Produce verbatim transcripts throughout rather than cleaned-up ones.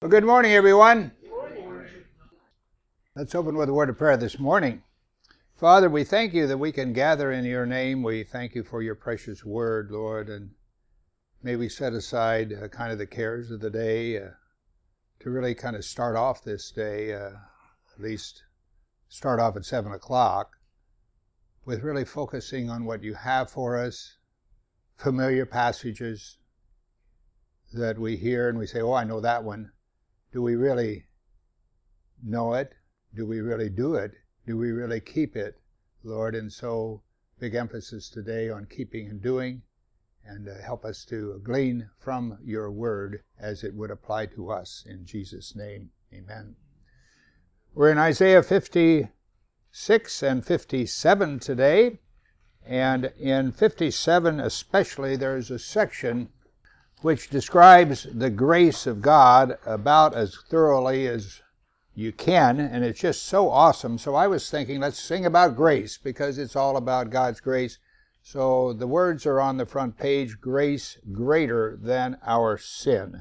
Well, good morning, everyone. Good morning. Let's open with a word of prayer this morning. Father, we thank you that we can gather in your name. We thank you for your precious word, Lord, and may we set aside uh, kind of the cares of the day uh, to really kind of start off this day, uh, at least start off at seven o'clock, with really focusing on what you have for us, familiar passages that we hear and we say, oh, I know that one. Do we really know it? Do we really do it? Do we really keep it, Lord? And so big emphasis today on keeping and doing, and uh, help us to glean from your word as it would apply to us. In Jesus' name, amen. We're in Isaiah fifty-six and fifty-seven today, and in fifty-seven especially there's a section which describes the grace of God about as thoroughly as you can, and it's just so awesome. So I was thinking, let's sing about grace, because it's all about God's grace. So the words are on the front page, grace greater than our sin.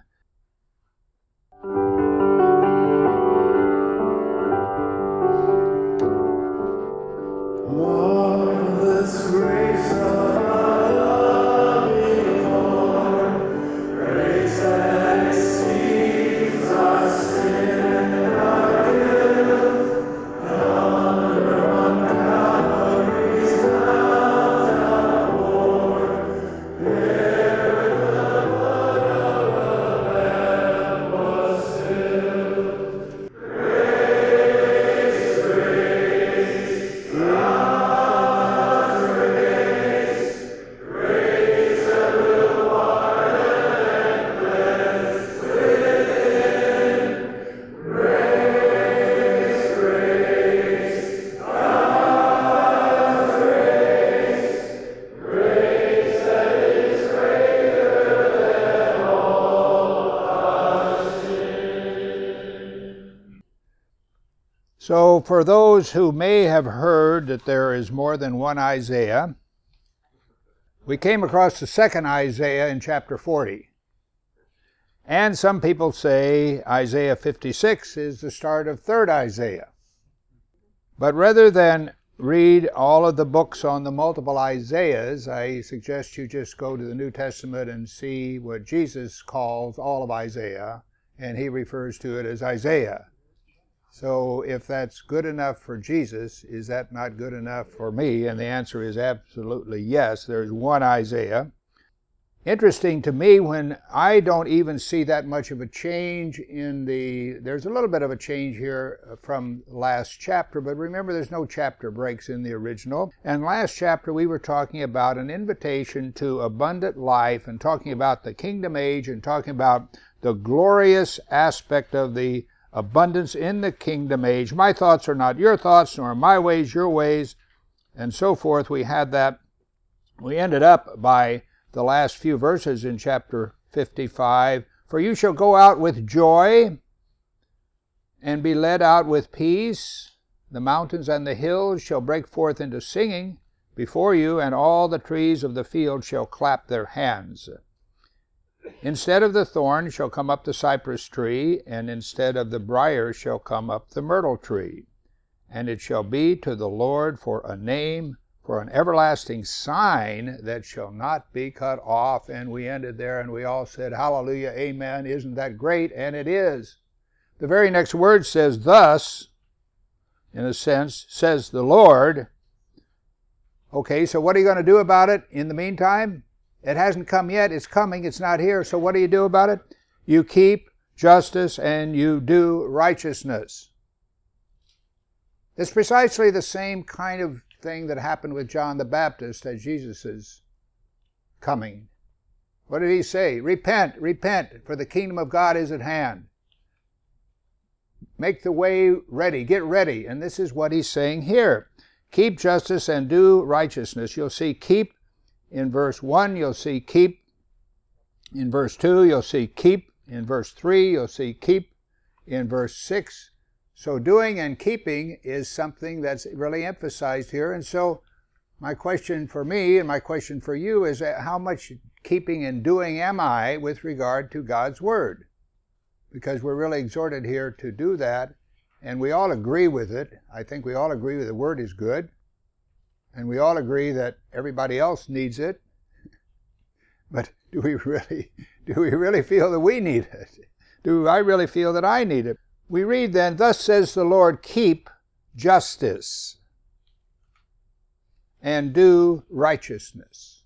Marvelous grace of our loving Lord, grace that exceeds our sin and our guilt, yonder on Calvary's mount outpoured, there the blood of the Lamb was spilled. Grace, grace, God's grace, grace that will pardon and cleanse within. Grace, grace, God's grace, grace that is greater than all our sin. So for those who may have heard that there is more than one Isaiah, we came across the second Isaiah in chapter forty. And some people say Isaiah fifty-six is the start of third Isaiah. But rather than read all of the books on the multiple Isaiahs, I suggest you just go to the New Testament and see what Jesus calls all of Isaiah, and he refers to it as Isaiah. So if that's good enough for Jesus, is that not good enough for me? And the answer is absolutely yes. There's one Isaiah. Interesting to me, when I don't even see that much of a change in the, there's a little bit of a change here from last chapter, but remember there's no chapter breaks in the original. And last chapter we were talking about an invitation to abundant life, and talking about the kingdom age, and talking about the glorious aspect of the abundance in the kingdom age. My thoughts are not your thoughts, nor my ways your ways, and so forth. We had that. We ended up by the last few verses in chapter fifty-five. For you shall go out with joy and be led out with peace. The mountains and the hills shall break forth into singing before you, and all the trees of the field shall clap their hands. Instead of the thorn shall come up the cypress tree, and instead of the brier shall come up the myrtle tree. And it shall be to the Lord for a name, for an everlasting sign that shall not be cut off. And we ended there, and we all said, hallelujah, amen. Isn't that great? And it is. The very next word says, thus, in a sense, says the Lord. Okay, so what are you going to do about it in the meantime? It hasn't come yet. It's coming. It's not here. So what do you do about it? You keep justice and you do righteousness. It's precisely the same kind of thing that happened with John the Baptist at Jesus' coming. What did he say? Repent, repent, for the kingdom of God is at hand. Make the way ready. Get ready. And this is what he's saying here. Keep justice and do righteousness. You'll see keep in verse one, you'll see keep. In verse two, you'll see keep. In verse three, you'll see keep. In verse six. So doing and keeping is something that's really emphasized here. And so my question for me and my question for you is, how much keeping and doing am I with regard to God's Word? because we're really exhorted here to do that, and we all agree with it. I think we all agree that the Word is good, and we all agree that everybody else needs it. But do we really, do we really feel that we need it? Do I really feel that I need it? We read then, thus says the Lord, keep justice and do righteousness.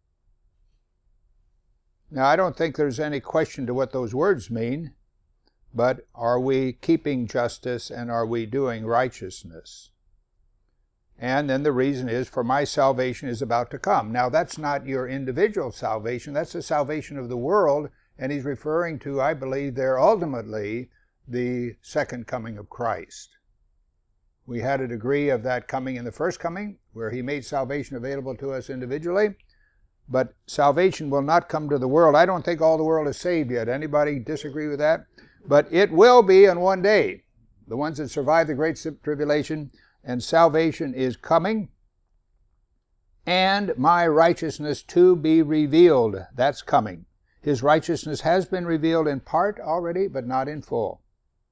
Now, I don't think there's any question to what those words mean, but are we keeping justice and are we doing righteousness? And then the reason is, for my salvation is about to come. Now, that's not your individual salvation. That's the salvation of the world. And he's referring to, I believe, there ultimately the second coming of Christ. We had a degree of that coming in the first coming, where he made salvation available to us individually. But salvation will not come to the world. I don't think all the world is saved yet. Anybody disagree with that? But it will be in one day. The ones that survive the great tribulation, and salvation is coming, and my righteousness to be revealed. That's coming. His righteousness has been revealed in part already, but not in full.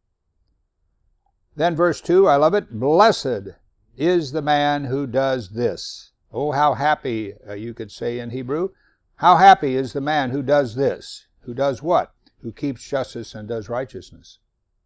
Then verse two, I love it. Blessed is the man who does this. Oh, how happy, uh, you could say in Hebrew. How happy is the man who does this. Who does what? Who keeps justice and does righteousness.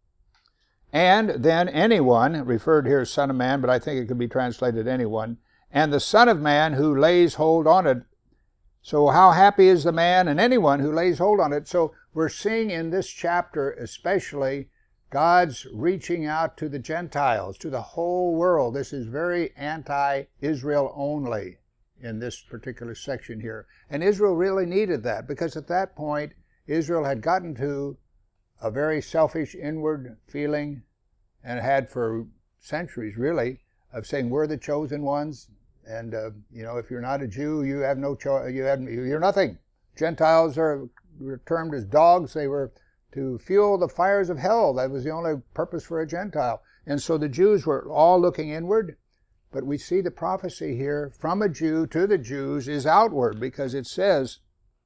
And then anyone, referred here as Son of Man, but I think it could be translated anyone, and the Son of Man who lays hold on it. So how happy is the man and anyone who lays hold on it? So we're seeing in this chapter especially God's reaching out to the Gentiles, to the whole world. This is very anti-Israel only in this particular section here. And Israel really needed that, because at that point Israel had gotten to a very selfish inward feeling, and had for centuries really, of saying we're the chosen ones, and uh, you know, if you're not a Jew, you have no cho- you have you're nothing. Gentiles are were termed as dogs. They were to fuel the fires of hell. That was the only purpose for a Gentile. And so the Jews were all looking inward, but we see the prophecy here from a Jew to the Jews is outward, because it says,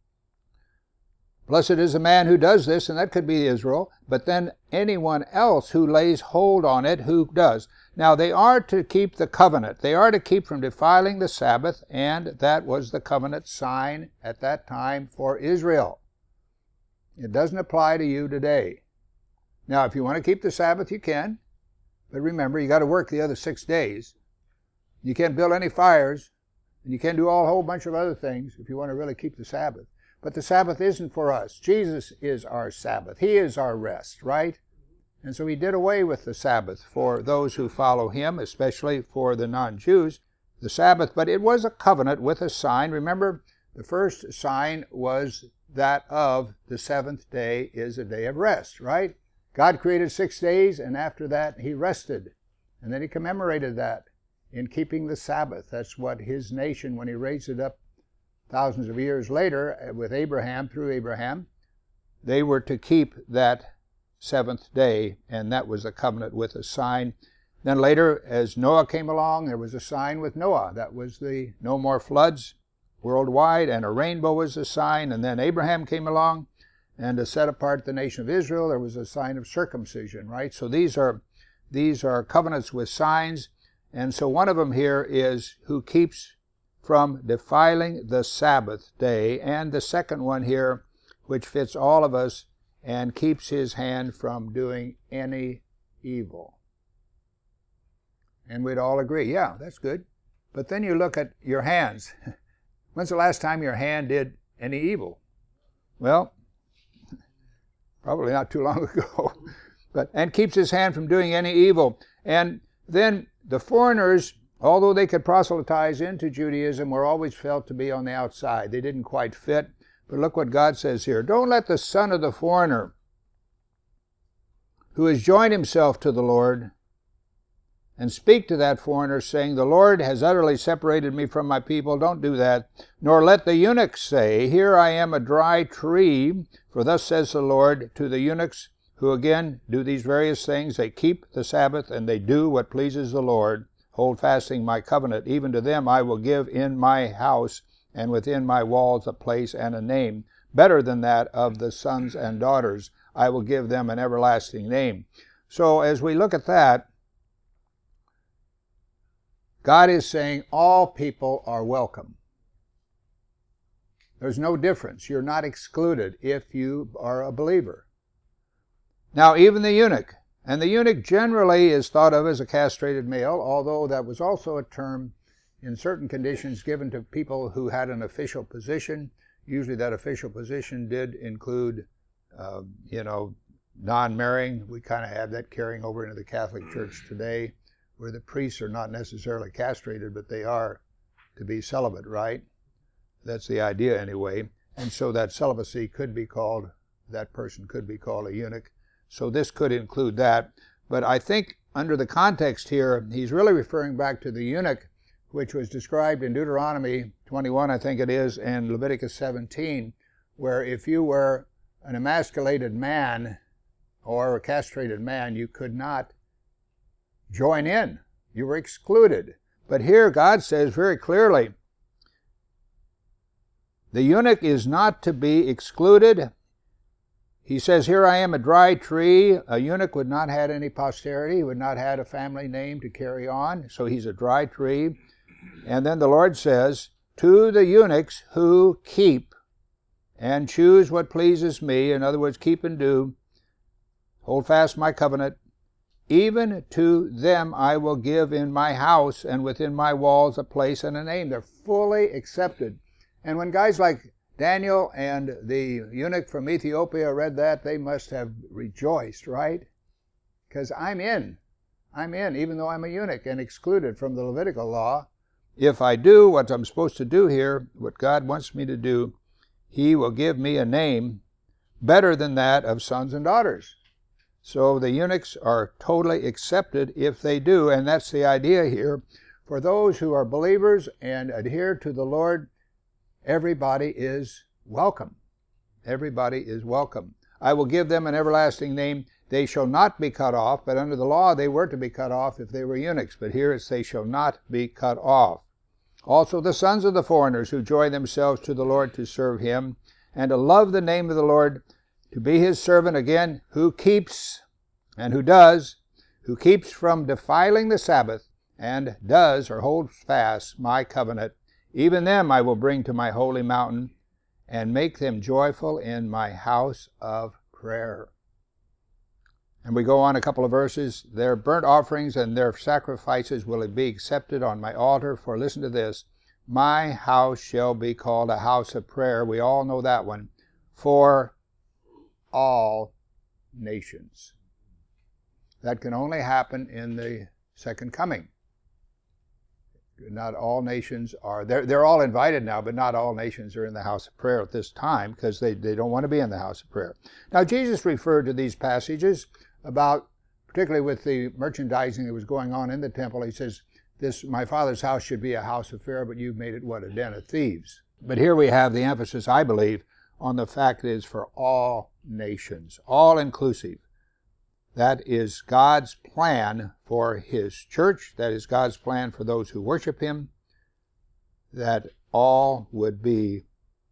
blessed is the man who does this, and that could be Israel, but then anyone else who lays hold on it, who does. Now they are to keep the covenant. They are to keep from defiling the Sabbath, and that was the covenant sign at that time for Israel. It doesn't apply to you today. Now, if you want to keep the Sabbath, you can, but remember, you got to work the other six days. You can't build any fires, and you can't do all a whole bunch of other things if you want to really keep the Sabbath. But the Sabbath isn't for us. Jesus is our Sabbath. He is our rest, right? And so he did away with the Sabbath for those who follow him, especially for the non-Jews, the Sabbath. But it was a covenant with a sign. Remember, the first sign was that of the seventh day is a day of rest, right? God created six days, and after that he rested. And then he commemorated that in keeping the Sabbath. That's what his nation, when he raised it up thousands of years later with Abraham, through Abraham, they were to keep that seventh day, and that was a covenant with a sign. Then later, as Noah came along, there was a sign with Noah. That was the no more floods worldwide, and a rainbow was a sign. And then Abraham came along, and to set apart the nation of Israel, there was a sign of circumcision, right? So these are these are covenants with signs. And so one of them here is who keeps from defiling the Sabbath day, and the second one here, which fits all of us, and keeps his hand from doing any evil. And we'd all agree, yeah, that's good. But then you look at your hands. When's the last time your hand did any evil? Well, probably not too long ago. But and keeps his hand from doing any evil. And then the foreigners, although they could proselytize into Judaism, were always felt to be on the outside. They didn't quite fit. But look what God says here. Don't let the son of the foreigner, who has joined himself to the Lord, and speak to that foreigner, saying, the Lord has utterly separated me from my people. Don't do that. Nor let the eunuchs say, here I am a dry tree. For thus says the Lord to the eunuchs, who again do these various things. They keep the Sabbath, and they do what pleases the Lord, hold fasting my covenant. Even to them I will give in my house and within my walls a place and a name, better than that of the sons and daughters I will give them an everlasting name. So as we look at that, God is saying all people are welcome. There's no difference. You're not excluded if you are a believer. Now, even the eunuch, and the eunuch generally is thought of as a castrated male, although that was also a term in certain conditions given to people who had an official position. Usually that official position did include, uh, you know, non-marrying. We kind of have that carrying over into the Catholic Church today, where the priests are not necessarily castrated, but they are to be celibate, right? That's the idea anyway. And so that celibacy could be called, that person could be called a eunuch. So this could include that. But I think under the context here, he's really referring back to the eunuch, which was described in Deuteronomy twenty-one, I think it is, and Leviticus seventeen, where if you were an emasculated man or a castrated man, you could not join in. You were excluded. But here God says very clearly, the eunuch is not to be excluded. He says, here I am a dry tree. A eunuch would not have any posterity. He would not have a family name to carry on. So he's a dry tree. And then the Lord says, to the eunuchs who keep and choose what pleases me, in other words, keep and do, hold fast my covenant, even to them I will give in my house and within my walls a place and a name. They're fully accepted. And when guys like Daniel and the eunuch from Ethiopia read that, they must have rejoiced, right? Because I'm in. I'm in, even though I'm a eunuch and excluded from the Levitical law. If I do what I'm supposed to do here, what God wants me to do, He will give me a name better than that of sons and daughters. So the eunuchs are totally accepted if they do, and that's the idea here. For those who are believers and adhere to the Lord, everybody is welcome. Everybody is welcome. I will give them an everlasting name. They shall not be cut off, but under the law they were to be cut off if they were eunuchs. But here it's they shall not be cut off. Also the sons of the foreigners who join themselves to the Lord to serve Him, and to love the name of the Lord, to be His servant, again, who keeps and who does, who keeps from defiling the Sabbath, and does or holds fast my covenant. Even them I will bring to my holy mountain, and make them joyful in my house of prayer. And we go on a couple of verses. Their burnt offerings and their sacrifices will be accepted on my altar. For listen to this, my house shall be called a house of prayer. We all know that one. For all nations. That can only happen in the second coming. Not all nations are, they're, they're all invited now, but not all nations are in the house of prayer at this time because they, they don't want to be in the house of prayer. Now, Jesus referred to these passages about, particularly with the merchandising that was going on in the temple. He says, "This my Father's house should be a house of prayer, but you've made it, what, a den of thieves." But here we have the emphasis, I believe, on the fact that it is for all nations, all inclusive. That is God's plan for His church. That is God's plan for those who worship Him, that all would be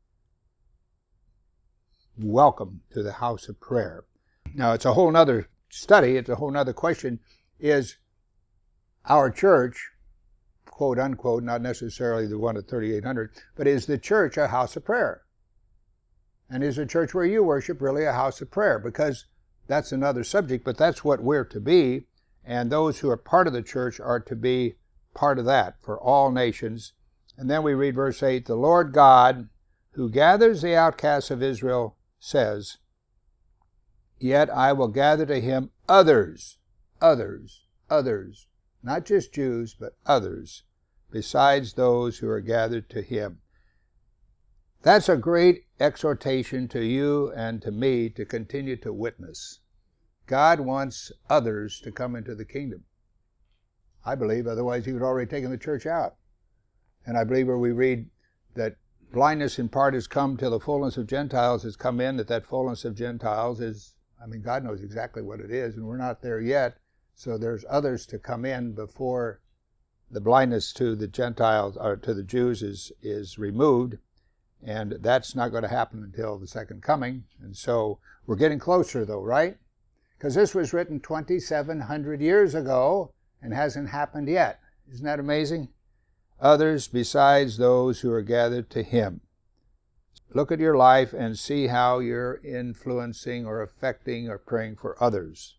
welcome to the house of prayer. Now, it's a whole other study, it's a whole other question. Is our church, quote unquote, not necessarily the one at thirty-eight hundred, but is the church a house of prayer? And is the church where you worship really a house of prayer? Because that's another subject, but that's what we're to be, and those who are part of the church are to be part of that for all nations. And then we read verse eight, the Lord God, who gathers the outcasts of Israel, says, yet I will gather to Him others, others, others, not just Jews, but others, besides those who are gathered to Him. That's a great exhortation to you and to me to continue to witness. God wants others to come into the kingdom. I believe, otherwise He would have already taken the church out. And I believe where we read that blindness in part has come till the fullness of Gentiles has come in, that that fullness of Gentiles is, I mean, God knows exactly what it is, and we're not there yet. So there's others to come in before the blindness to the Gentiles, or to the Jews, is, is removed. And that's not going to happen until the second coming. And so we're getting closer though, right? Because this was written twenty-seven hundred years ago and hasn't happened yet. Isn't that amazing? Others besides those who are gathered to him. Look at your life and see how you're influencing or affecting or praying for others.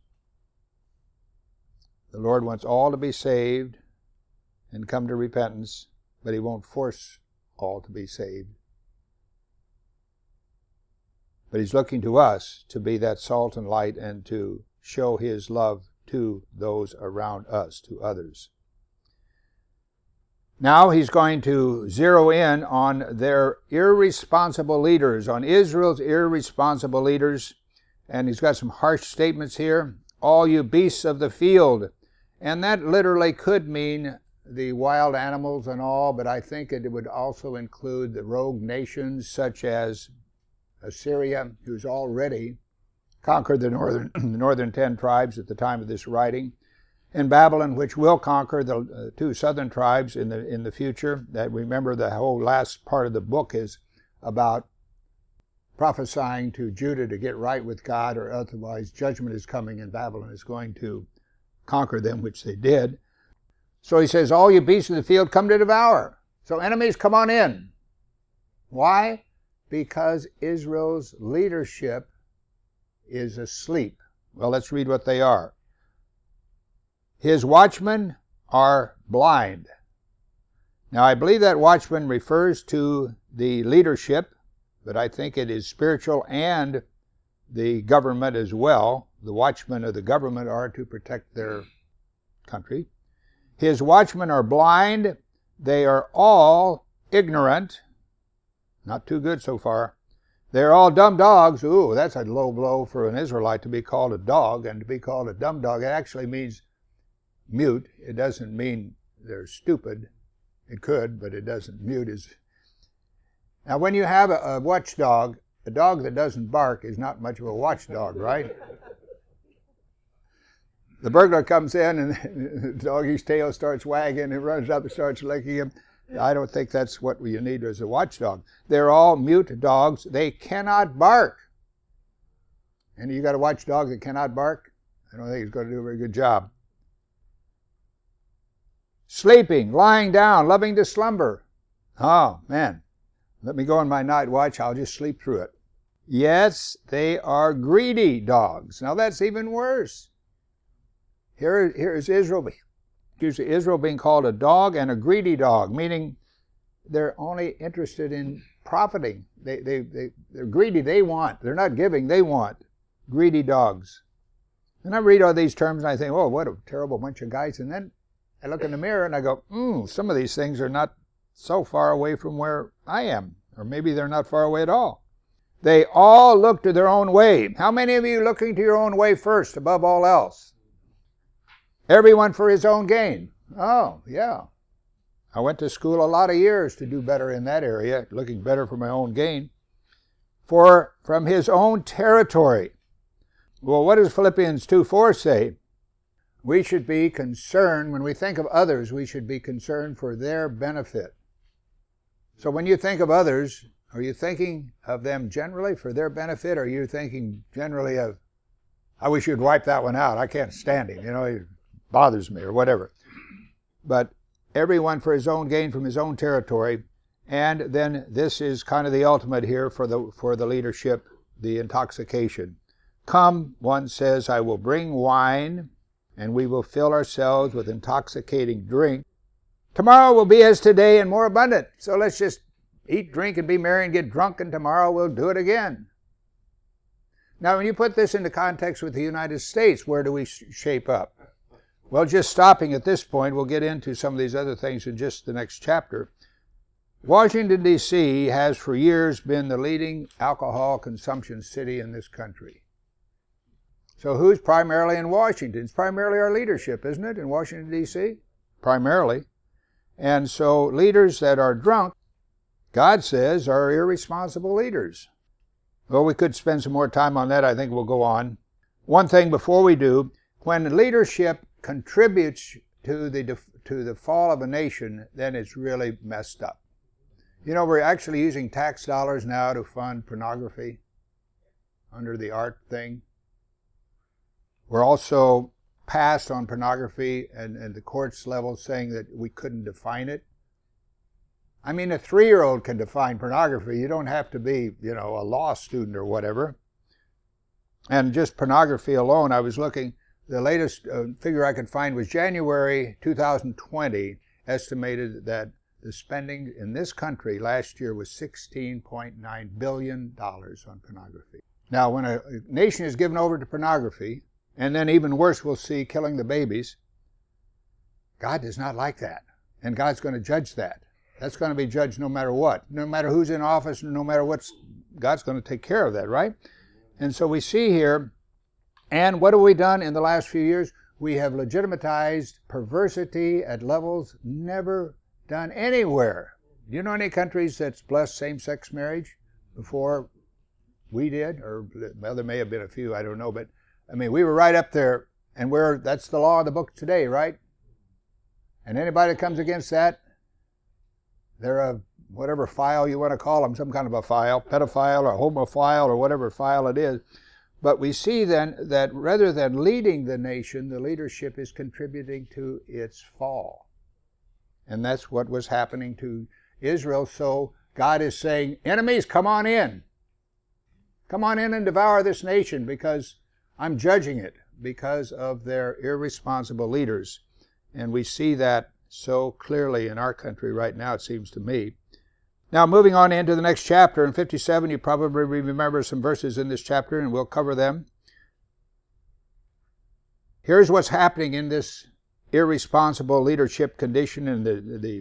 The Lord wants all to be saved and come to repentance, but he won't force all to be saved. But he's looking to us to be that salt and light and to show his love to those around us, to others. Now he's going to zero in on their irresponsible leaders, on Israel's irresponsible leaders. And he's got some harsh statements here. All you beasts of the field. And that literally could mean the wild animals and all, but I think it would also include the rogue nations such as Assyria, who's already conquered the northern, the northern ten tribes at the time of this writing. And Babylon, which will conquer the uh, two southern tribes in the in the future. That remember, the whole last part of the book is about prophesying to Judah to get right with God, or otherwise judgment is coming and Babylon is going to conquer them, which they did. So he says, all you beasts of the field come to devour. So enemies, come on in. Why? Because Israel's leadership is asleep. Well, let's read what they are. His watchmen are blind. Now, I believe that watchman refers to the leadership, but I think it is spiritual and the government as well. The watchmen of the government are to protect their country. His watchmen are blind. They are all ignorant. Not too good so far. They're all dumb dogs. Ooh, that's a low blow for an Israelite to be called a dog and to be called a dumb dog. It actually means mute. It doesn't mean they're stupid. It could, but it doesn't. Mute is... Now, when you have a, a watchdog, a dog that doesn't bark is not much of a watchdog, right? The burglar comes in and the doggy's tail starts wagging and runs up and starts licking him. I don't think that's what you need as a watchdog. They're all mute dogs. They cannot bark. And you got a watchdog that cannot bark? I don't think he's going to do a very good job. Sleeping, lying down, loving to slumber. Oh, man. Let me go on my night watch. I'll just sleep through it. Yes, they are greedy dogs. Now that's even worse. Here, here is Israel, excuse me, Israel being called a dog and a greedy dog, meaning they're only interested in profiting. They, they, they, they're greedy, they want. They're not giving, they want. Greedy dogs. And I read all these terms and I think, oh, what a terrible bunch of guys. And then I look in the mirror and I go, hmm, some of these things are not so far away from where I am. Or maybe they're not far away at all. They all look to their own way. How many of you looking to your own way first, above all else? Everyone for his own gain. Oh, yeah. I went to school a lot of years to do better in that area, looking better for my own gain. For from his own territory. Well, what does Philippians two four say? We should be concerned, when we think of others, we should be concerned for their benefit. So when you think of others, are you thinking of them generally for their benefit, or are you thinking generally of, I wish you'd wipe that one out, I can't stand him, you know, he bothers me, or whatever. But everyone for his own gain from his own territory, and then this is kind of the ultimate here for the for the leadership, the intoxication. Come, one says, I will bring wine, and we will fill ourselves with intoxicating drink. Tomorrow will be as today and more abundant. So let's just eat, drink, and be merry and get drunk, and tomorrow we'll do it again. Now, when you put this into context with the United States, where do we shape up? Well, just stopping at this point, we'll get into some of these other things in just the next chapter. Washington, D C has for years been the leading alcohol consumption city in this country. So who's primarily in Washington? It's primarily our leadership, isn't it, in Washington, D C? Primarily. And so leaders that are drunk, God says, are irresponsible leaders. Well, we could spend some more time on that. I think we'll go on. One thing before we do, when leadership contributes to the to the fall of a nation, then it's really messed up. You know, we're actually using tax dollars now to fund pornography under the art thing. We're also passed on pornography and, and the courts level saying that we couldn't define it. I mean, a three-year-old can define pornography. You don't have to be, you know, a law student or whatever. And just pornography alone, I was looking, the latest uh, figure I could find was January two thousand twenty, estimated that the spending in this country last year was sixteen point nine billion dollars on pornography. Now, when a nation is given over to pornography, and then even worse, we'll see killing the babies, God does not like that. And God's going to judge that. That's going to be judged no matter what. No matter who's in office, no matter what's, God's going to take care of that, right? And so we see here, and what have we done in the last few years? We have legitimatized perversity at levels never done anywhere. Do you know any countries that's blessed same-sex marriage before we did? Or, well, there may have been a few, I don't know. But, I mean, we were right up there, and we're, that's the law of the book today, right? And anybody that comes against that, they're a, whatever file you want to call them, some kind of a file, pedophile or homophile or whatever file it is. But we see then that rather than leading the nation, the leadership is contributing to its fall. And that's what was happening to Israel. So God is saying, enemies, come on in. Come on in and devour this nation because I'm judging it because of their irresponsible leaders. And we see that so clearly in our country right now, it seems to me. Now, moving on into the next chapter, in fifty-seven, you probably remember some verses in this chapter, and we'll cover them. Here's what's happening in this irresponsible leadership condition and the, the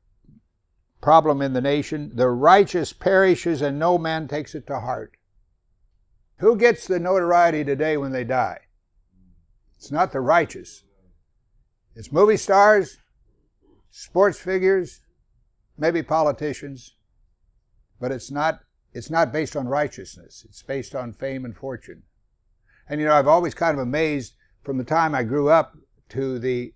problem in the nation. The righteous perishes, and no man takes it to heart. Who gets the notoriety today when they die? It's not the righteous. It's movie stars, sports figures, maybe politicians, but it's not, it's not based on righteousness. It's based on fame and fortune. And you know, I've always kind of amazed from the time I grew up to the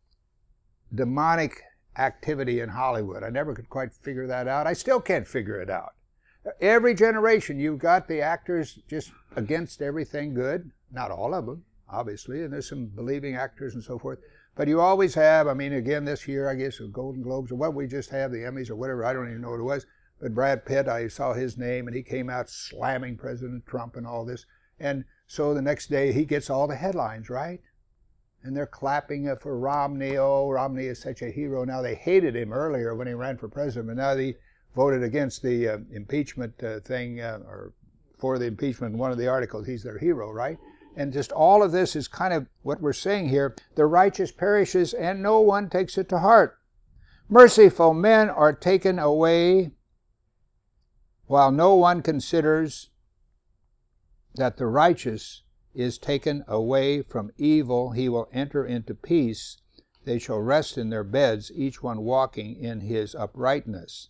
demonic activity in Hollywood. I never could quite figure that out. I still can't figure it out. Every generation, you've got the actors just against everything good. Not all of them, obviously, and there's some believing actors and so forth. But you always have, I mean, again, this year, I guess, the Golden Globes, or what we just have, the Emmys, or whatever, I don't even know what it was. But Brad Pitt, I saw his name, and he came out slamming President Trump and all this. And so the next day, he gets all the headlines, right? And they're clapping for Romney. Oh, Romney is such a hero. Now, they hated him earlier when he ran for president, but now he voted against the uh, impeachment uh, thing, uh, or for the impeachment in one of the articles. He's their hero, right? And just all of this is kind of what we're saying here. The righteous perishes, and no one takes it to heart. Merciful men are taken away, while no one considers that the righteous is taken away from evil. He will enter into peace. They shall rest in their beds, each one walking in his uprightness.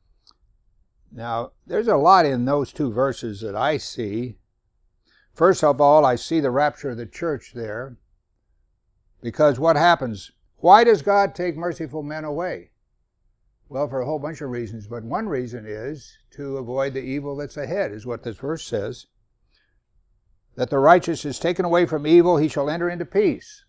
Now, there's a lot in those two verses that I see. First of all, I see the rapture of the church there, because what happens? Why does God take merciful men away? Well, for a whole bunch of reasons, but one reason is to avoid the evil that's ahead, is what this verse says. That the righteous is taken away from evil, he shall enter into peace.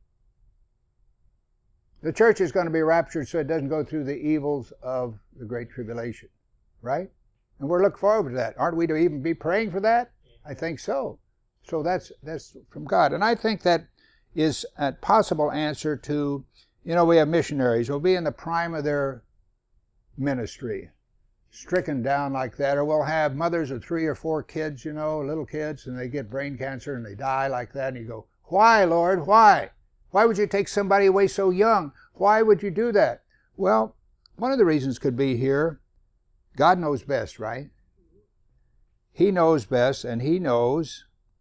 The church is going to be raptured so it doesn't go through the evils of the Great Tribulation, right? And we're looking forward to that. Aren't we to even be praying for that? I think so. So that's that's from God. And I think that is a possible answer to, you know, we have missionaries who will be in the prime of their ministry, stricken down like that. Or we'll have mothers of three or four kids, you know, little kids, and they get brain cancer and they die like that. And you go, why, Lord, why? Why would you take somebody away so young? Why would you do that? Well, one of the reasons could be here, God knows best, right? He knows best, and he knows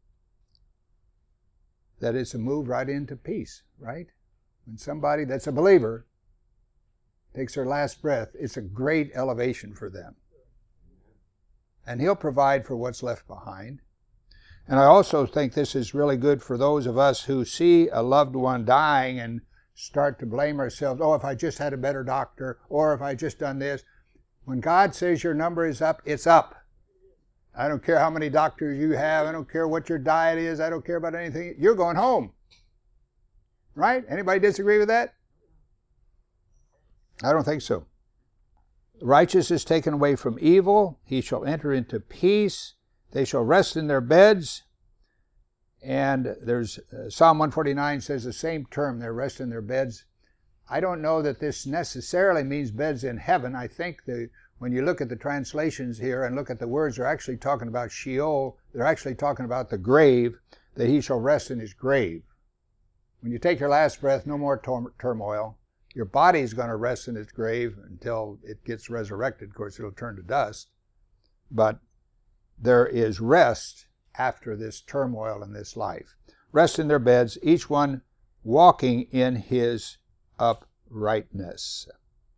that it's a move right into peace, right? When somebody that's a believer takes their last breath, it's a great elevation for them. And he'll provide for what's left behind. And I also think this is really good for those of us who see a loved one dying and start to blame ourselves. Oh, if I just had a better doctor, or if I just done this. When God says your number is up, it's up. I don't care how many doctors you have. I don't care what your diet is. I don't care about anything. You're going home. Right? Anybody disagree with that? I don't think so. Righteous is taken away from evil. He shall enter into peace. They shall rest in their beds. And there's uh, Psalm one forty-nine says the same term, they rest in their beds. I don't know that this necessarily means beds in heaven. I think the, when you look at the translations here and look at the words, they're actually talking about Sheol. They're actually talking about the grave, that he shall rest in his grave. When you take your last breath, no more tor- turmoil. Your body's going to rest in its grave until it gets resurrected. Of course, it'll turn to dust. But there is rest after this turmoil in this life. Rest in their beds, each one walking in his uprightness.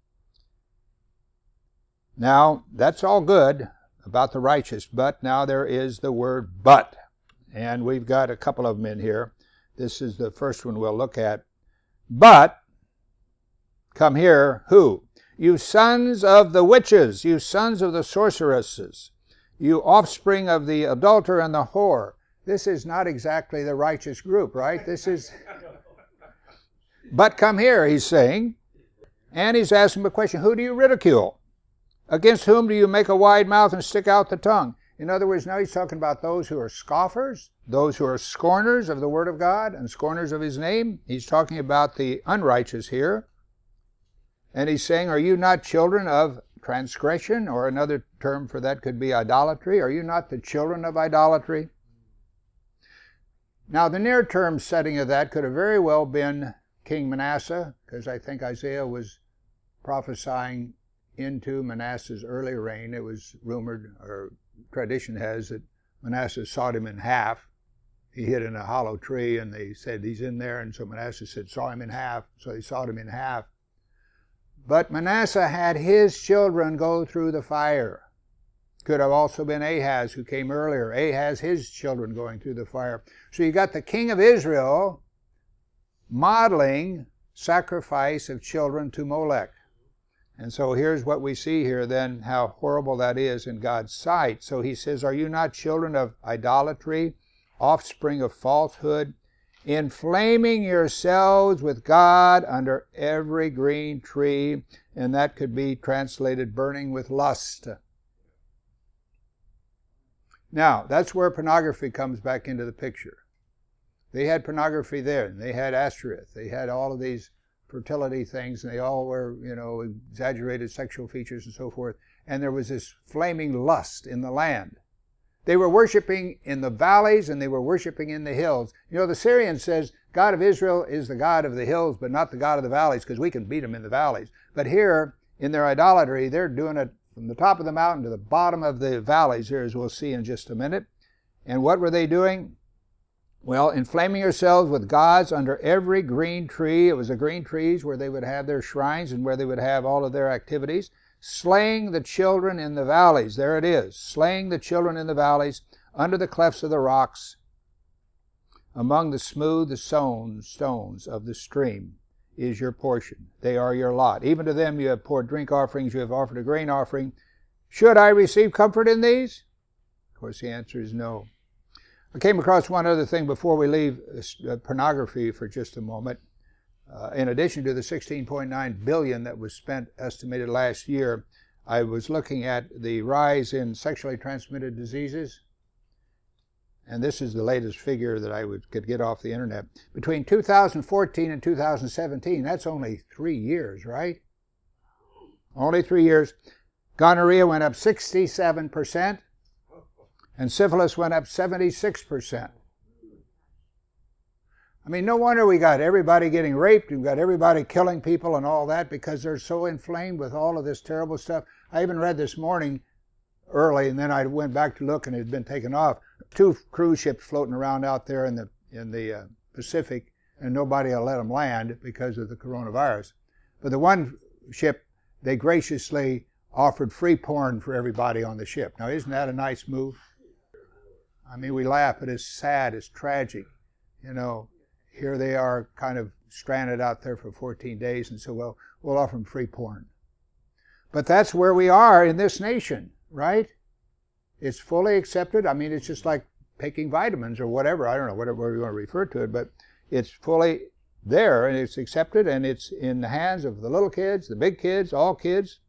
Now, that's all good about the righteous, but now there is the word but. And we've got a couple of them in here. This is the first one we'll look at. But, come here, who? You sons of the witches, you sons of the sorceresses, you offspring of the adulterer and the whore. This is not exactly the righteous group, right? This is... But come here, he's saying. And he's asking a question. Who do you ridicule? Against whom do you make a wide mouth and stick out the tongue? In other words, now he's talking about those who are scoffers, those who are scorners of the Word of God and scorners of his name. He's talking about the unrighteous here. And he's saying, are you not children of transgression? Or another term for that could be idolatry. Are you not the children of idolatry? Now, the near-term setting of that could have very well been King Manasseh, because I think Isaiah was prophesying into Manasseh's early reign. It was rumored, or tradition has, that Manasseh sawed him in half. He hid in a hollow tree, and they said he's in there, and so Manasseh said, saw him in half, so they sawed him in half. But Manasseh had his children go through the fire. Could have also been Ahaz, who came earlier. Ahaz, his children going through the fire. So you got the king of Israel modeling sacrifice of children to Molech. And so here's what we see here then, how horrible that is in God's sight. So he says, are you not children of idolatry, offspring of falsehood, inflaming yourselves with God under every green tree? And that could be translated burning with lust. Now, that's where pornography comes back into the picture. They had pornography there, and they had Ashtoreth. They had all of these fertility things, and they all were, you know, exaggerated sexual features and so forth. And there was this flaming lust in the land. They were worshiping in the valleys, and they were worshiping in the hills. You know, the Syrian says, God of Israel is the God of the hills, but not the God of the valleys, because we can beat them in the valleys. But here, in their idolatry, they're doing it from the top of the mountain to the bottom of the valleys here, as we'll see in just a minute. And what were they doing? Well, inflaming yourselves with gods under every green tree. It was the green trees where they would have their shrines and where they would have all of their activities. Slaying the children in the valleys. There it is. Slaying the children in the valleys, under the clefts of the rocks, among the smooth stones of the stream is your portion. They are your lot. Even to them you have poured drink offerings, you have offered a grain offering. Should I receive comfort in these? Of course, the answer is no. I came across one other thing before we leave uh, pornography for just a moment. Uh, in addition to the sixteen point nine billion dollars that was spent, estimated last year, I was looking at the rise in sexually transmitted diseases. And this is the latest figure that I would, could get off the internet. Between two thousand fourteen and two thousand seventeen, that's only three years, right? Only three years. Gonorrhea went up sixty-seven percent, and syphilis went up seventy-six percent. I mean, no wonder we got everybody getting raped, we've got everybody killing people and all that, because they're so inflamed with all of this terrible stuff. I even read this morning early, and then I went back to look, and it had been taken off. Two cruise ships floating around out there in the in the uh, Pacific, and nobody will let them land because of the coronavirus. But the one ship, they graciously offered free porn for everybody on the ship. Now, isn't that a nice move? I mean, we laugh, but it's sad, it's tragic. You know, here they are kind of stranded out there for fourteen days, and so, well, we'll offer them free porn. But that's where we are in this nation, right? It's fully accepted. I mean, it's just like taking vitamins or whatever. I don't know, whatever you want to refer to it, but it's fully there and it's accepted and it's in the hands of the little kids, the big kids, all kids.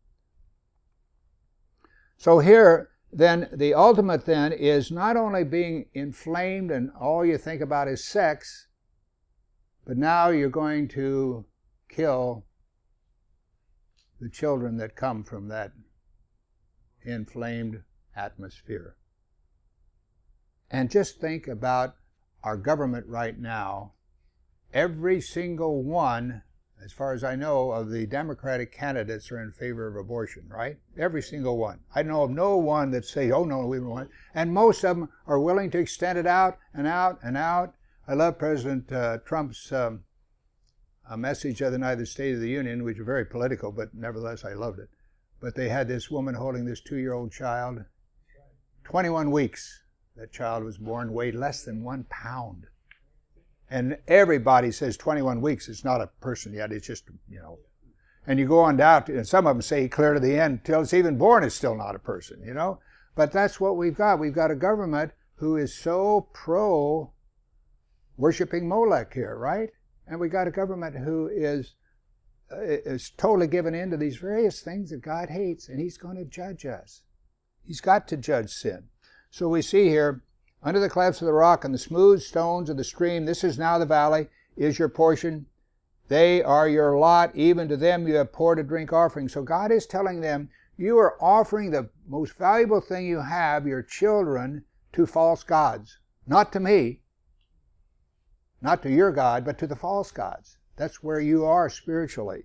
So here, then, the ultimate then is not only being inflamed and all you think about is sex, but now you're going to kill the children that come from that inflamed atmosphere. And just think about our government right now. Every single one, as far as I know, of the Democratic candidates are in favor of abortion, right? Every single one. I know of no one that say, oh no, we don't want it. And most of them are willing to extend it out and out and out. I love President uh, Trump's um, a message the other night, the State of the Union, which was very political, but nevertheless I loved it. But they had this woman holding this two-year-old child. twenty-one weeks that child was born, weighed less than one pound. And everybody says twenty-one weeks, it's not a person yet, it's just, you know. And you go on down, to, and some of them say clear to the end, till it's even born, it's still not a person, you know. But that's what we've got. We've got a government who is so pro-worshiping Molech here, right? And we got a government who is uh, is totally given in to these various things that God hates, and He's going to judge us. He's got to judge sin. So we see here, under the clefts of the rock and the smooth stones of the stream, this is now the valley, is your portion. They are your lot. Even to them you have poured a drink offering. So God is telling them, you are offering the most valuable thing you have, your children, to false gods. Not to me. Not to your God, but to the false gods. That's where you are spiritually.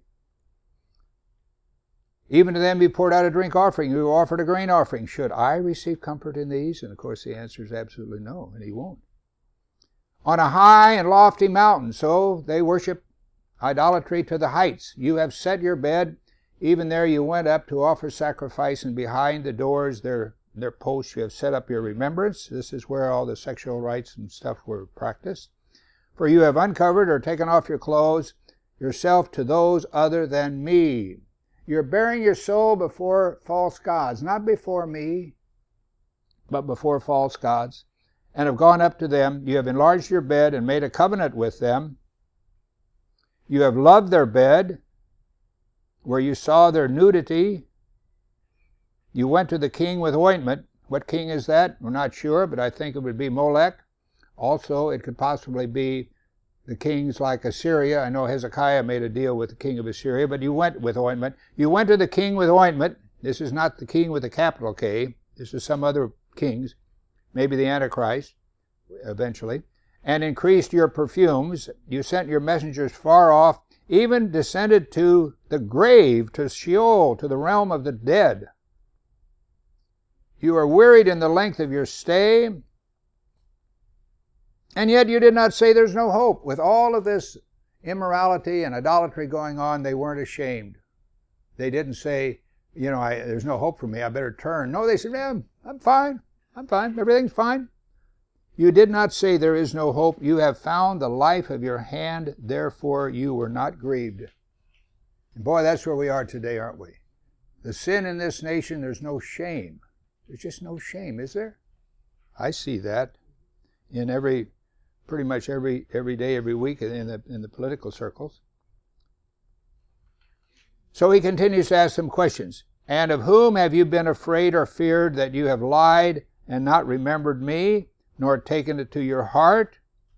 Even to them you poured out a drink offering, you offered a grain offering. Should I receive comfort in these? And of course the answer is absolutely no, and He won't. On a high and lofty mountain, so they worship idolatry to the heights. You have set your bed, even there you went up to offer sacrifice, and behind the doors, their, their posts, you have set up your remembrance. This is where all the sexual rites and stuff were practiced. For you have uncovered or taken off your clothes yourself to those other than me. You're bearing your soul before false gods, not before me, but before false gods, and have gone up to them. You have enlarged your bed and made a covenant with them. You have loved their bed, where you saw their nudity. You went to the king with ointment. What king is that? We're not sure, but I think it would be Molech. Also, it could possibly be the kings like Assyria. I know Hezekiah made a deal with the king of Assyria, but you went with ointment. You went to the king with ointment. This is not the king with a capital K. This is some other kings, maybe the Antichrist, eventually. And increased your perfumes. You sent your messengers far off, even descended to the grave, to Sheol, to the realm of the dead. You are wearied in the length of your stay, and yet you did not say there's no hope. With all of this immorality and idolatry going on, they weren't ashamed. They didn't say, you know, I, there's no hope for me, I better turn. No, they said, yeah, I'm fine, I'm fine, everything's fine. You did not say there is no hope. You have found the life of your hand, therefore you were not grieved. And boy, that's where we are today, aren't we? The sin in this nation, there's no shame. There's just no shame, is there? I see that in every, pretty much every every day, every week in the in the political circles. So he continues to ask them questions. And of whom have you been afraid or feared, that you have lied and not remembered me, nor taken it to your heart?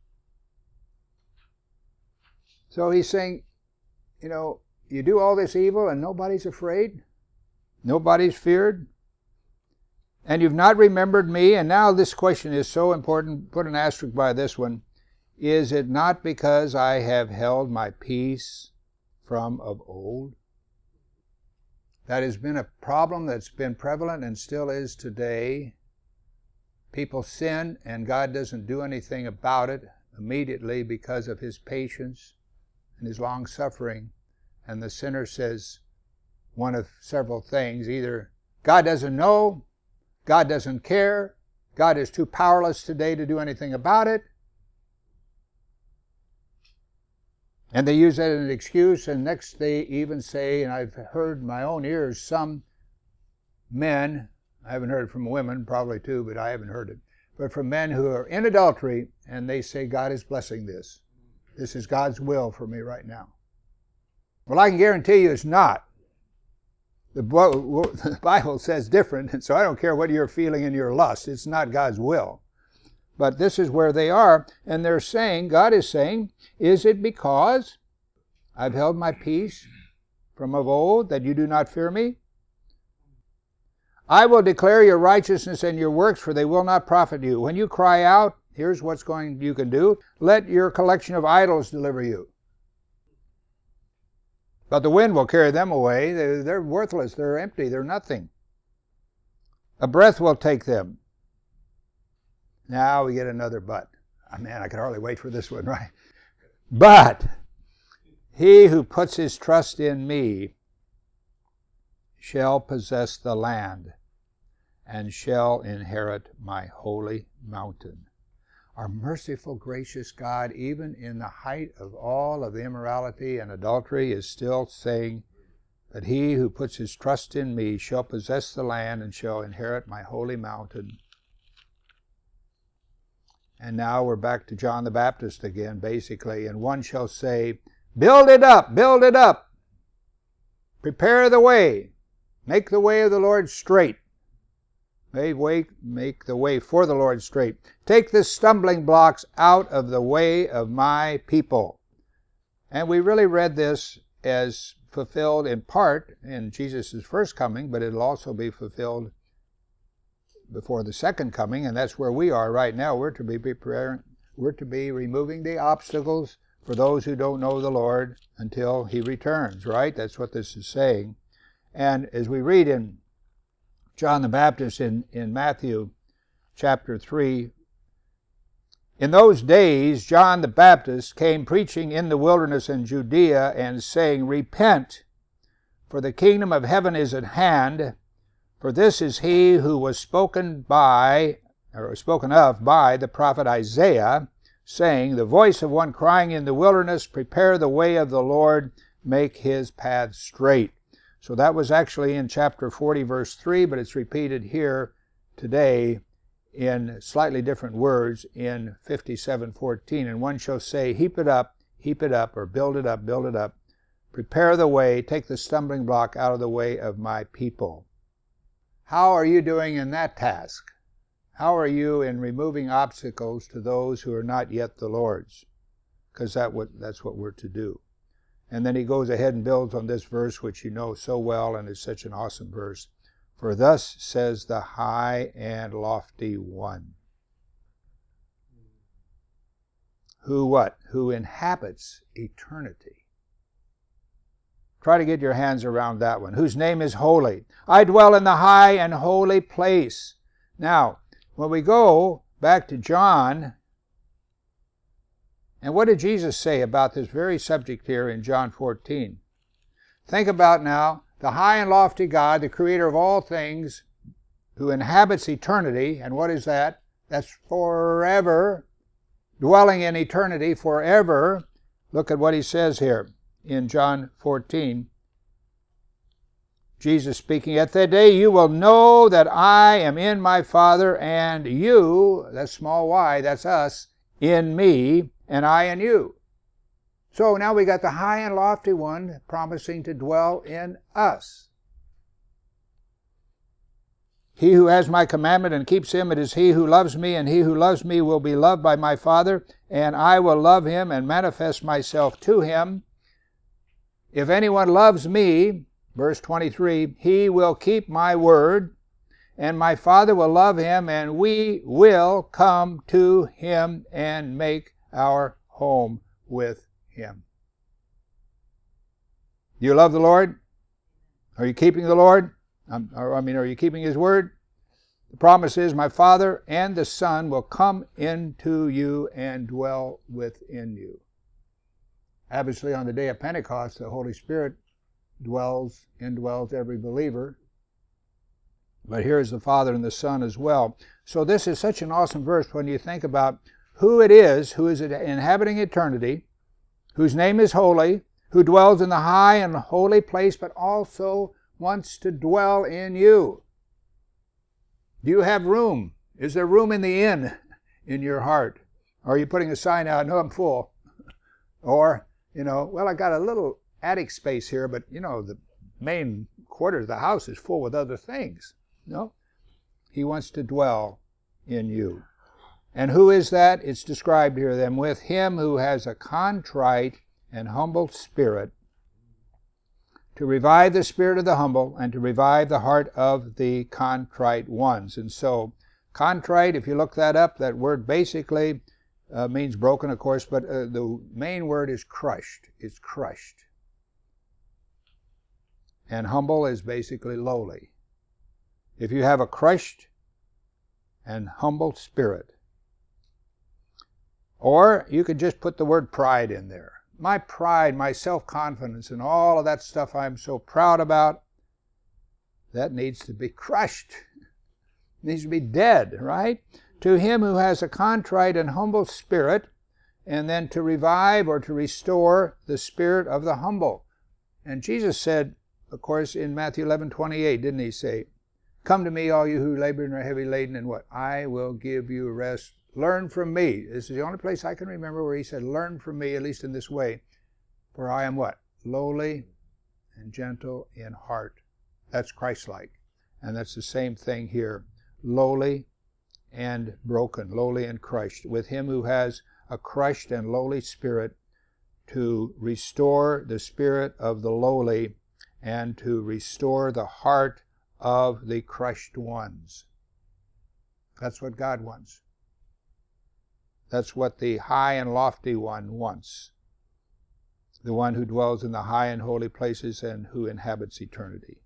So he's saying, you know, you do all this evil and nobody's afraid, nobody's feared, and you've not remembered me. And now this question is so important, put an asterisk by this one. Is it not because I have held my peace from of old? That has been a problem that's been prevalent and still is today. People sin and God doesn't do anything about it immediately because of His patience and His long suffering. And the sinner says one of several things. Either God doesn't know, God doesn't care, God is too powerless today to do anything about it, And they use that as an excuse, and next they even say, and I've heard in my own ears, some men, I haven't heard it from women, probably too, but I haven't heard it, but from men who are in adultery, and they say, God is blessing this. This is God's will for me right now. Well, I can guarantee you it's not. The Bible says different, and so I don't care what you're feeling in your lust. It's not God's will. But this is where they are, and they're saying, God is saying, is it because I've held my peace from of old that you do not fear me? I will declare your righteousness and your works, for they will not profit you. When you cry out, here's what's going you can do. Let your collection of idols deliver you. But the wind will carry them away. They're, they're worthless. They're empty. They're nothing. A breath will take them. Now we get another but. Oh, man, I can hardly wait for this one, right? But he who puts his trust in me shall possess the land and shall inherit my holy mountain. Our merciful, gracious God, even in the height of all of the immorality and adultery, is still saying that he who puts his trust in me shall possess the land and shall inherit my holy mountain. And now we're back to John the Baptist again, basically. And one shall say, build it up, build it up. Prepare the way. Make the way of the Lord straight. Make, way, make the way for the Lord straight. Take the stumbling blocks out of the way of my people. And we really read this as fulfilled in part in Jesus' first coming, but it'll also be fulfilled before the second coming, and that's where we are right now. We're to be preparing, we're to be removing the obstacles for those who don't know the Lord until he returns, right? That's what this is saying. And as we read in John the Baptist in, in Matthew chapter three, in those days John the Baptist came preaching in the wilderness in Judea and saying, repent, for the kingdom of heaven is at hand. For this is he who was spoken by, or spoken of by the prophet Isaiah, saying, the voice of one crying in the wilderness, prepare the way of the Lord, make his path straight. So that was actually in chapter forty, verse three, but it's repeated here today in slightly different words in fifty-seven fourteen. And one shall say, heap it up, heap it up, or build it up, build it up. Prepare the way, take the stumbling block out of the way of my people. How are you doing in that task? How are you in removing obstacles to those who are not yet the Lord's? Because that what, that's what we're to do. And then he goes ahead and builds on this verse, which you know so well, and is such an awesome verse. For thus says the high and lofty one. Who what? Who inhabits eternity. Try to get your hands around that one. Whose name is holy. I dwell in the high and holy place. Now, when we go back to John, and what did Jesus say about this very subject here in John fourteen? Think about now, the high and lofty God, the creator of all things, who inhabits eternity, and what is that? That's forever, dwelling in eternity forever. Look at what he says here in John fourteen. Jesus speaking, at that day you will know that I am in my Father, and you, that's small y, that's us, in me, and I in you. So now we got the high and lofty one promising to dwell in us. He who has my commandment and keeps him, it is he who loves me, and he who loves me will be loved by my Father, and I will love him and manifest myself to him. If anyone loves me, verse twenty-three, he will keep my word, and my Father will love him, and we will come to him and make our home with him. Do you love the Lord? Are you keeping the Lord? Um, or, I mean, are you keeping his word? The promise is, my Father and the Son will come into you and dwell within you. Obviously, on the day of Pentecost, the Holy Spirit dwells, indwells every believer. But here's the Father and the Son as well. So this is such an awesome verse when you think about who it is who is inhabiting eternity, whose name is holy, who dwells in the high and holy place, but also wants to dwell in you. Do you have room? Is there room in the inn in your heart? Or are you putting a sign out, no, I'm full? Or, you know, well, I got a little attic space here, but, you know, the main quarter of the house is full with other things. No? He wants to dwell in you. And who is that? It's described here then, with him who has a contrite and humble spirit, to revive the spirit of the humble and to revive the heart of the contrite ones. And so, contrite, if you look that up, that word basically uh, means broken, of course, but uh, the main word is crushed. It's crushed. And humble is basically lowly. If you have a crushed and humble spirit, or you could just put the word pride in there. My pride, my self-confidence, and all of that stuff I'm so proud about, that needs to be crushed. It needs to be dead, right? To him who has a contrite and humble spirit, and then to revive or to restore the spirit of the humble. And Jesus said, of course, in Matthew eleven twenty-eight, didn't he say, come to me, all you who labor and are heavy laden, and what? I will give you rest. Learn from me. This is the only place I can remember where he said, learn from me, at least in this way. For I am what? Lowly and gentle in heart. That's Christ-like. And that's the same thing here. Lowly and broken, lowly and crushed. With him who has a crushed and lowly spirit, to restore the spirit of the lowly and to restore the heart of the crushed ones. That's what God wants. That's what the high and lofty one wants. The one who dwells in the high and holy places and who inhabits eternity.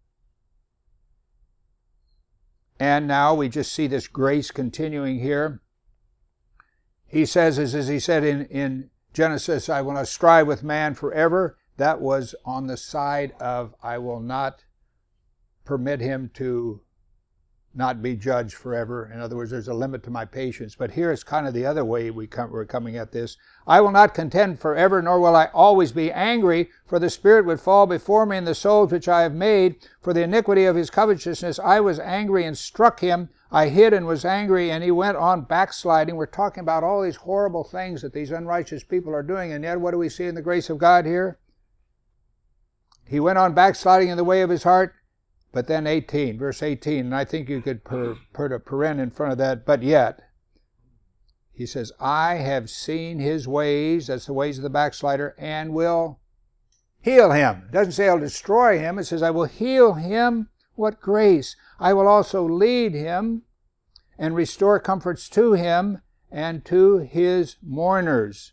And now we just see this grace continuing here. He says, as, as he said in, in Genesis, I will not strive with man forever. That was on the side of I will not permit him to not be judged forever. In other words, there's a limit to my patience. But here it's kind of the other way we come, we're coming at this. I will not contend forever, nor will I always be angry, for the Spirit would fall before me in the souls which I have made. For the iniquity of his covetousness I was angry and struck him. I hid and was angry, and he went on backsliding. We're talking about all these horrible things that these unrighteous people are doing, and yet what do we see in the grace of God here? He went on backsliding in the way of his heart. But then eighteen, verse eighteen, and I think you could per, put a paren in front of that, but yet, he says, I have seen his ways, that's the ways of the backslider, and will heal him. It doesn't say I'll destroy him, it says I will heal him. What grace! I will also lead him and restore comforts to him and to his mourners.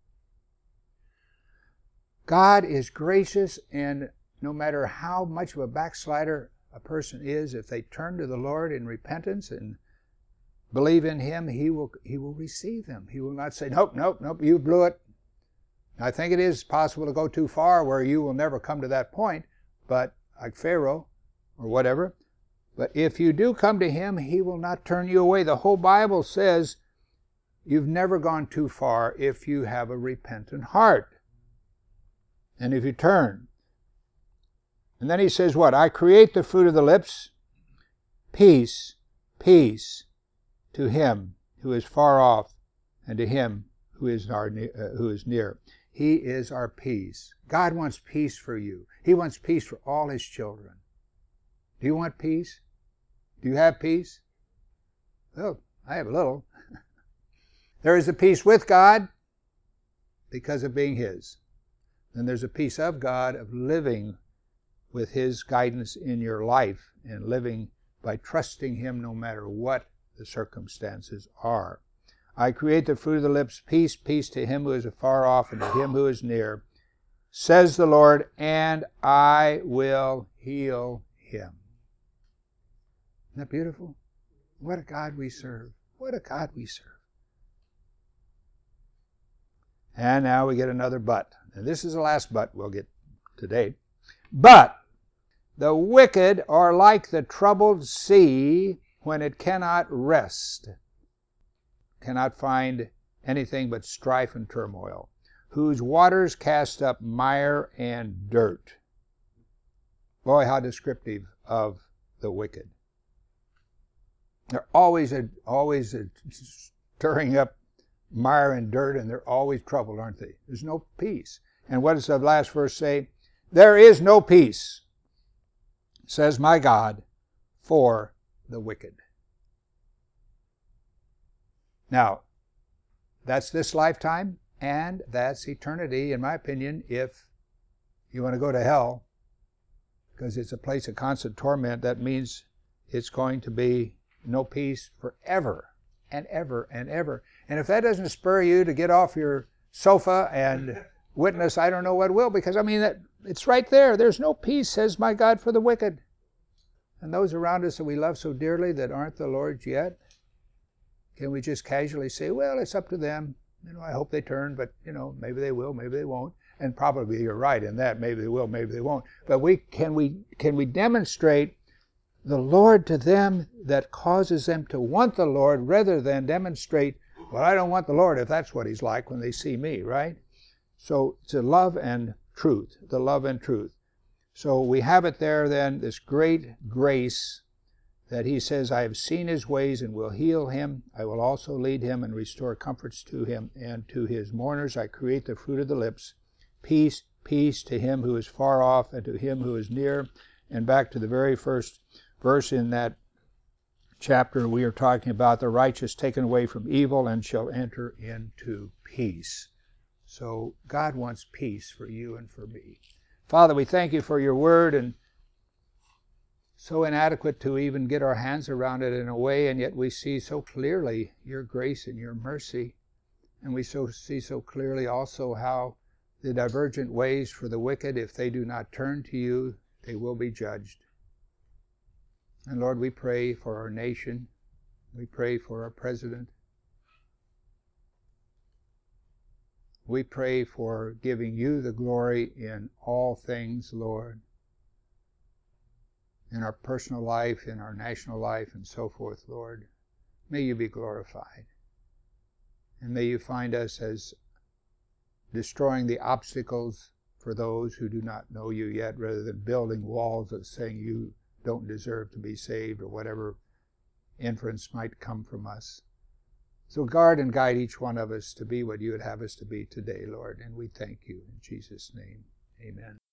God is gracious, and no matter how much of a backslider a person is, if they turn to the Lord in repentance and believe in him, he will he will receive them. He will not say, nope, nope, nope, you blew it. I think it is possible to go too far where you will never come to that point, but like Pharaoh or whatever. But if you do come to him, he will not turn you away. The whole Bible says you've never gone too far if you have a repentant heart. And if you turn. And then he says what? I create the fruit of the lips. Peace, peace to him who is far off and to him who is, our, uh, who is near. He is our peace. God wants peace for you. He wants peace for all his children. Do you want peace? Do you have peace? Well, I have a little. There is a peace with God because of being his. And there's a peace of God of living with his guidance in your life and living by trusting him no matter what the circumstances are. I create the fruit of the lips, peace, peace to him who is afar off and to him who is near, says the Lord, and I will heal him. Isn't that beautiful? What a God we serve. What a God we serve. And now we get another but. And this is the last but we'll get today. But the wicked are like the troubled sea when it cannot rest, cannot find anything but strife and turmoil, whose waters cast up mire and dirt. Boy, how descriptive of the wicked. They're always a, always a stirring up mire and dirt, and they're always troubled, aren't they? There's no peace. And what does the last verse say? There is no peace, says my God, for the wicked. Now, that's this lifetime, and that's eternity, in my opinion, if you want to go to hell, because it's a place of constant torment. That means it's going to be no peace forever and ever and ever. And if that doesn't spur you to get off your sofa and witness, I don't know what will, because I mean, that it's right there. There's no peace, says my God, for the wicked. And those around us that we love so dearly that aren't the Lord's yet, can we just casually say, well, it's up to them. You know, I hope they turn, but, you know, maybe they will, maybe they won't. And probably you're right in that. Maybe they will, maybe they won't. But we can we can we demonstrate the Lord to them that causes them to want the Lord, rather than demonstrate, well, I don't want the Lord, if that's what He's like when they see me, right? So it's a love and truth, the love and truth. So we have it there then, this great grace that He says, I have seen His ways and will heal him. I will also lead him and restore comforts to him, and to his mourners I create the fruit of the lips. Peace, peace to him who is far off and to him who is near. And back to the very first verse in that chapter, we are talking about the righteous taken away from evil and shall enter into peace. So God wants peace for you and for me. Father, we thank you for your word, and so inadequate to even get our hands around it in a way, and yet we see so clearly your grace and your mercy. And we so see so clearly also how the divergent ways for the wicked, if they do not turn to you, they will be judged. And Lord, we pray for our nation. We pray for our president. We pray for giving you the glory in all things, Lord, in our personal life, in our national life, and so forth, Lord. May you be glorified. And may you find us as destroying the obstacles for those who do not know you yet, rather than building walls of saying you don't deserve to be saved, or whatever inference might come from us. So guard and guide each one of us to be what you would have us to be today, Lord, and we thank you in Jesus' name. Amen.